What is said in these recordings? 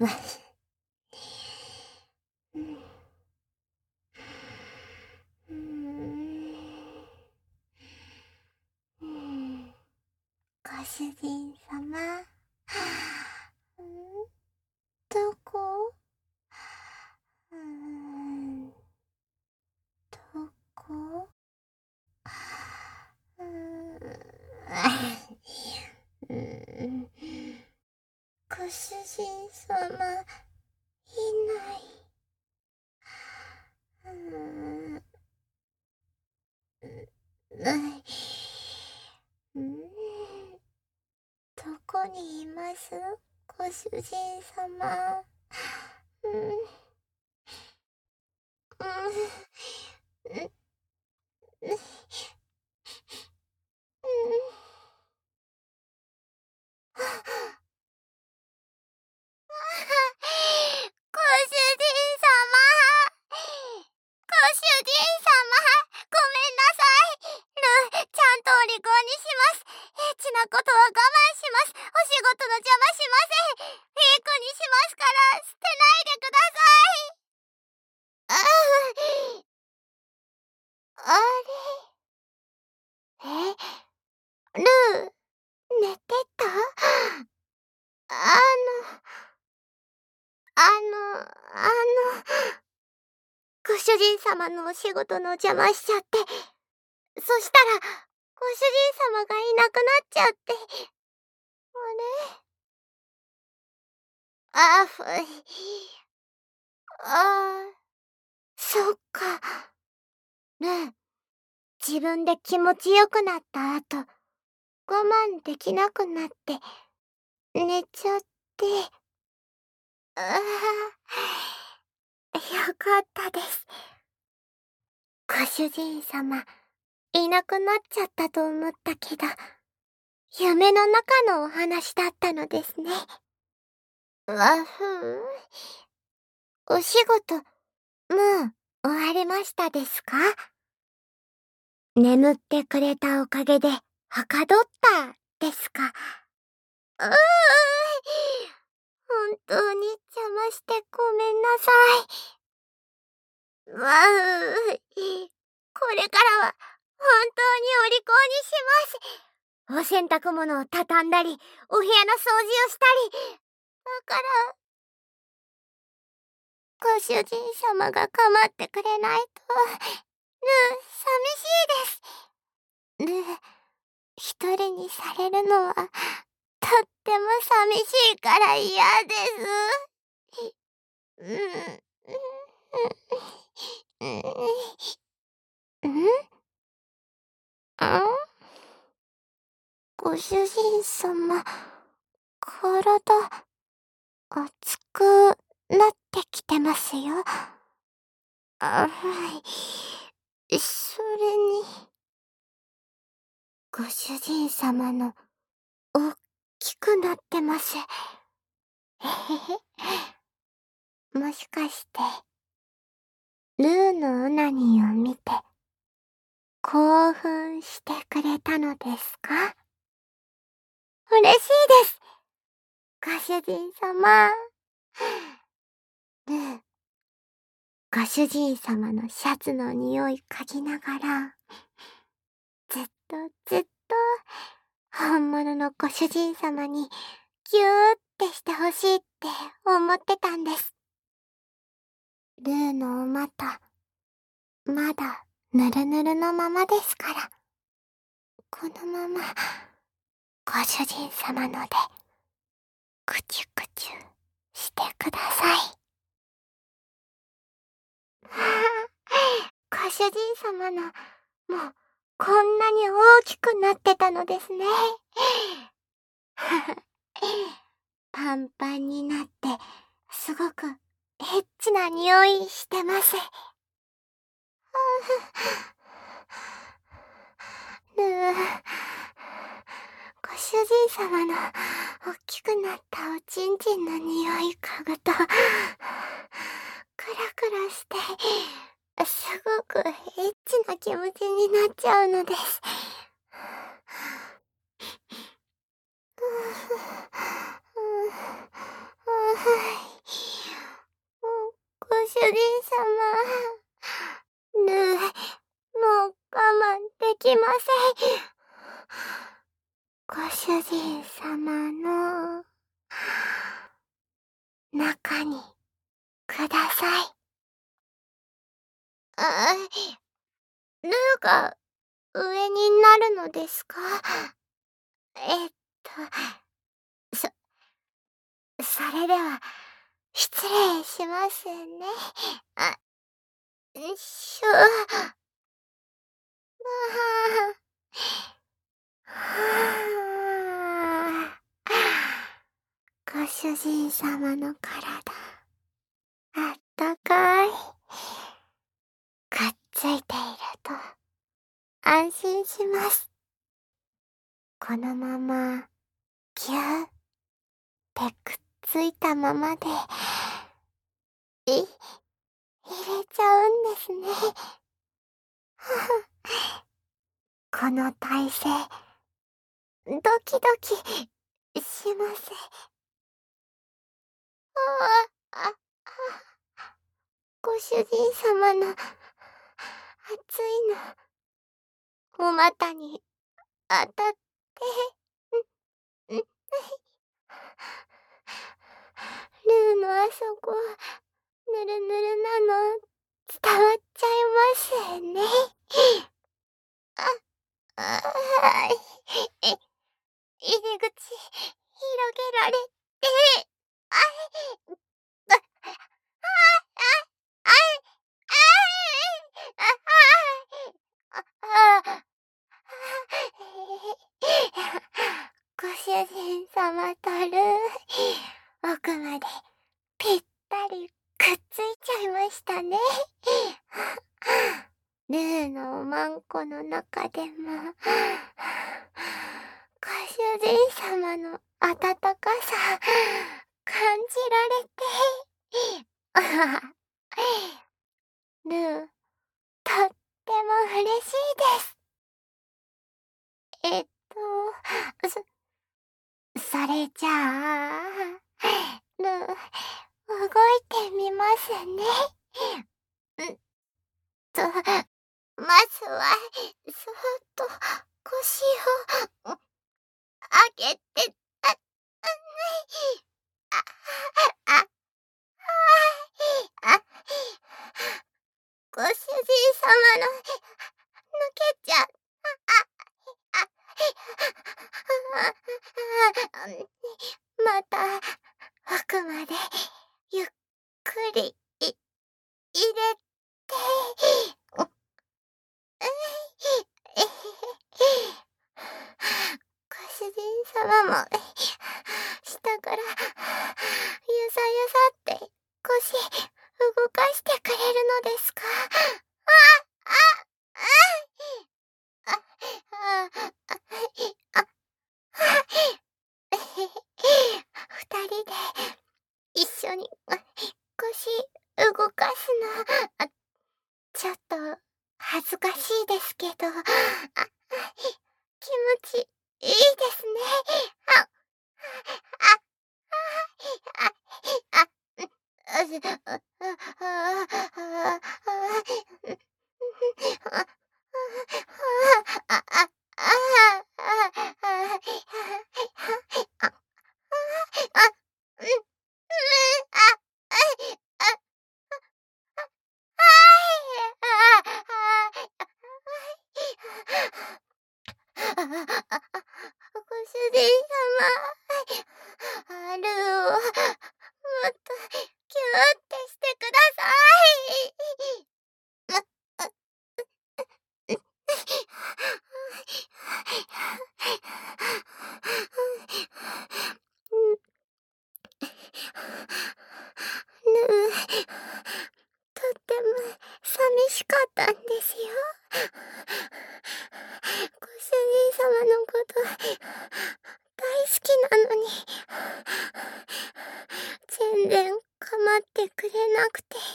うん。うーん。うん。ご主人様。うん、どこ？うーん。どこ？うーん。うーん。ご主人様、いない。うーん。ない。うーん。どこにいます？ご主人様。うん。うん。うん。うん。ご主人様。ご主人様、ごめんなさい。ちゃんとお利口にします。エッチなことは我慢します。お仕事の邪魔しません。いい子にしますから、捨てないでください。あれ、ルー、寝てた？あの、ご主人様のお仕事の邪魔しちゃって、そしたら、ご主人様がいなくなっちゃって。あれ？あ、ああ、そっか。ねえ、自分で気持ちよくなった後、我慢できなくなって、寝ちゃって。ああ、よかったです。ご主人様、いなくなっちゃったと思ったけど、夢の中のお話だったのですね。わふん。お仕事、もう終わりましたですか？眠ってくれたおかげで、はかどったですか？うーい。本当に邪魔してごめんなさい。これからは本当にお利口にします。お洗濯物を畳んだり、お部屋の掃除をしたり。だから、ご主人様が構ってくれないと、寂しいです。一人にされるのは、とっても寂しいから嫌です。うん、うん、うん、ご主人様、体、熱くなってきてますよ。はい。それに、ご主人様の、大きくなってます。へへへ。もしかして、ルーのオナニーを見て、興奮してくれたのですか？嬉しいです。ご主人様。ルー、ご主人様のシャツの匂い嗅ぎながら、ずっとずっと、本物のご主人様に、ギューってしてほしいって思ってたんです。ルーのお股、まだ、ぬるぬるのままですから。このまま、ご主人様ので、くちゅくちゅしてください。ご主人様の、もう、こんなに大きくなってたのですね。パンパンになって、すごく、エッチな匂いしてます。ご主人様の大きくなったおちんちんの匂い嗅ぐと、クラクラして、すごくエッチな気持ちになっちゃうのです。 主人様。ルー、もう我慢できません。ご主人様の中にください。ルーが上になるのですか？えっと、そ、それでは、失礼しますね。あ、しゅ、はご主人様の体、あったかい。くっついていると、安心します。このまま、ぎゅーってくっついたままで、入れちゃうんですね。この体勢、ドキドキします。ああ、ご主人様の熱いの、お股に当たって、ん、ん、ルーのあそこ、ぬるぬるなの、伝わっちゃいますね。あ、あー、入り口、広げられて、あい、あ、あ、あ、あ、あ、あ、ご主人様とルー、奥までぴったりくっついちゃいましたね。ルーのおまんこの中でも、ご主人様の温かさ、感じられて、ルー、とっても嬉しいです。それじゃあ、ルー、動いてみますね。んと、まずは、そーっと腰を上げて、あ、あ、あ、ご主人様の抜けちゃ、あ、また、奥まで、ゆっくり、入れて、ご主人様も、下から、ゆさゆさって腰動かしてくれるのですか？あ、あ、あ、あ、あ、二人で一緒に腰動かすの、ちょっと恥ずかしいですけど、気持ちいいですね。あ、あ、あ、あ、ご主人様、ルーをもっとキューってしてください。ルー、とっても寂しかったんですよ。ご主人様のこと大好きなのに、全然構ってくれなくて。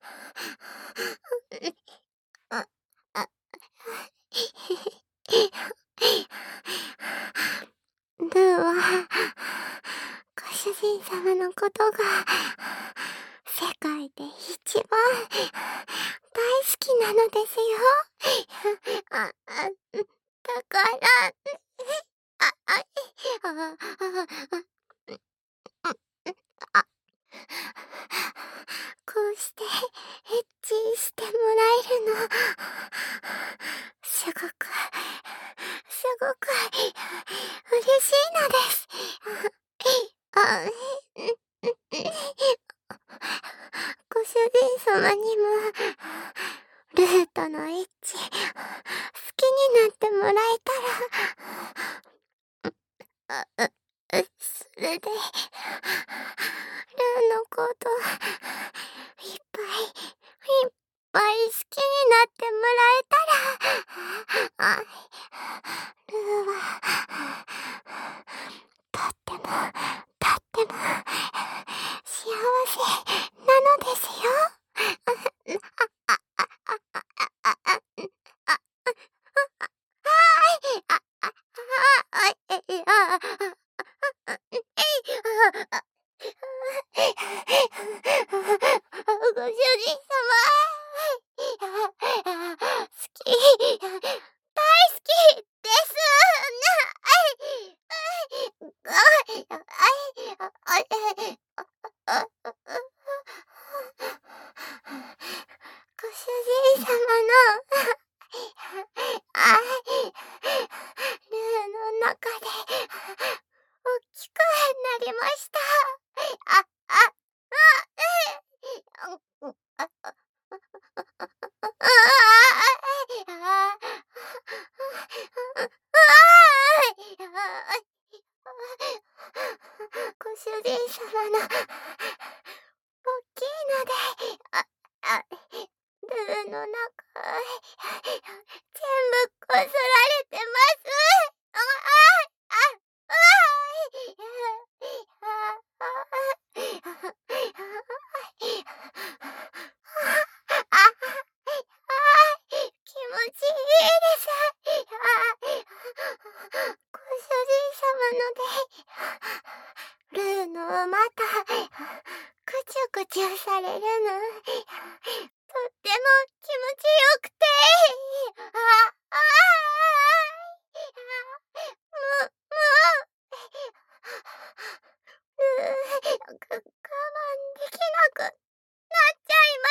あ、あ、ルーは、ご主人様のことが、世界で一番のですよ。だから、あ、あ、あ、あ、こうしてエッチしてもらえるの、すごく、すごく、嬉しいのです。あ、ご主人様にも、ルートのエッチ、好きになってもらえたら、それで、ルーのこと、いっぱい、いっぱい好きになってもらえたら、ルーは、とっても、とっても、幸せなのですよ。ご主人様。好き、大好きです。ご主人様のルーの中で大きくなりました。あ、あ、ご主人様の大きいので、ルーの中全部こすられてます。気持ちいいです。ご主人様ので、ルーのまた、くちゅくちゅされるの、とっても気持ちよくて、もう、我慢できなくなっちゃいます。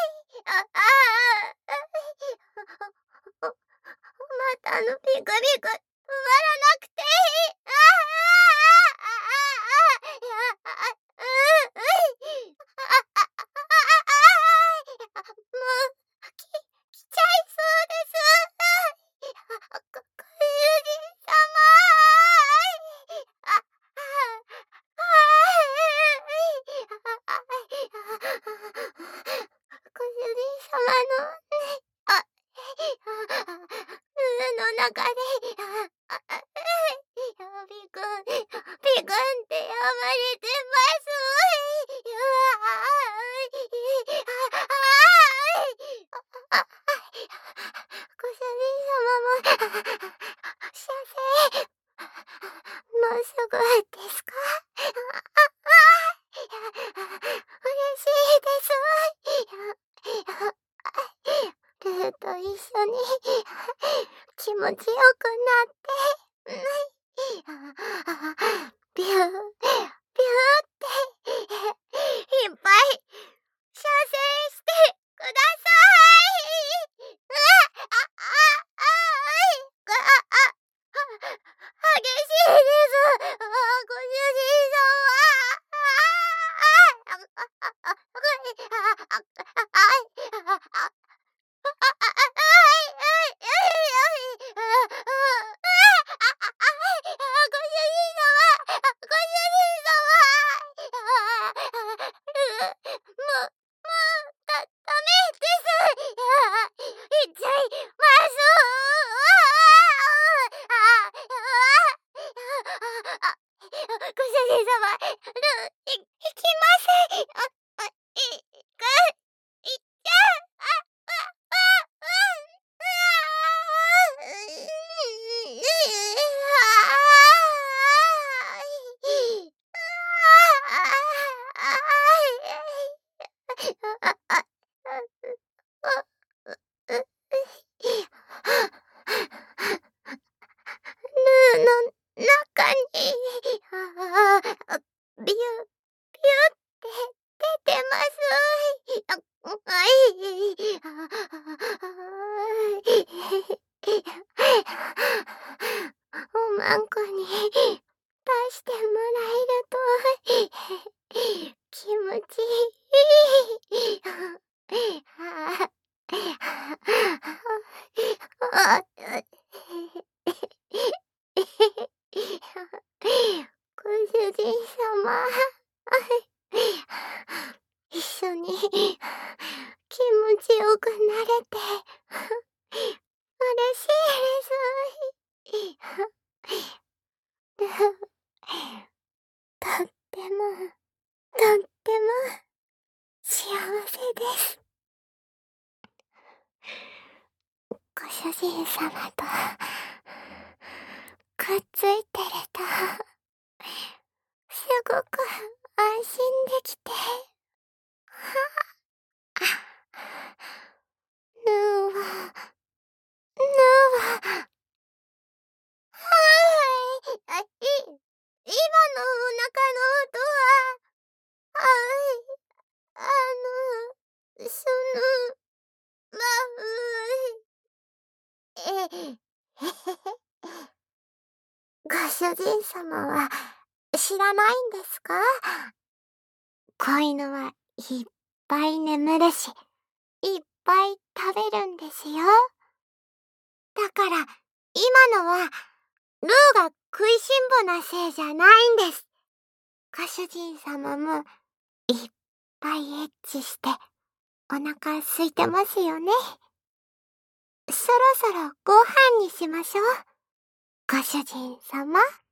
またビクビク止まらなくて、もう、来ちゃいそうです。ご主人様。ご主人様の、あ、の中で、ビクン、ビクンって呼ばれてます。ご主人様も、射精、もうすぐですか？嬉しいです。ルーと一緒に気持ちよくなって、ビュー、ビューっていっぱい射精してください。激しいです。ご主人様。 おまんこに出してもらえると気持ちいい。ご主人様、一緒に気持ちよくなれて嬉しいです。とっても、とっても幸せです。ご主人様とくっついてるとすごく安心できて、ぬーは、ぬーは、今のお腹の音は、はい、その、ま、ご主人様は知らないんですか？子犬はいっぱい眠るし、いっぱい食べるんですよ。だから、今のは、ルーが食いしん坊なせいじゃないんです。ご主人様も、いっぱいエッチして、お腹空いてますよね。そろそろご飯にしましょう。ご主人様。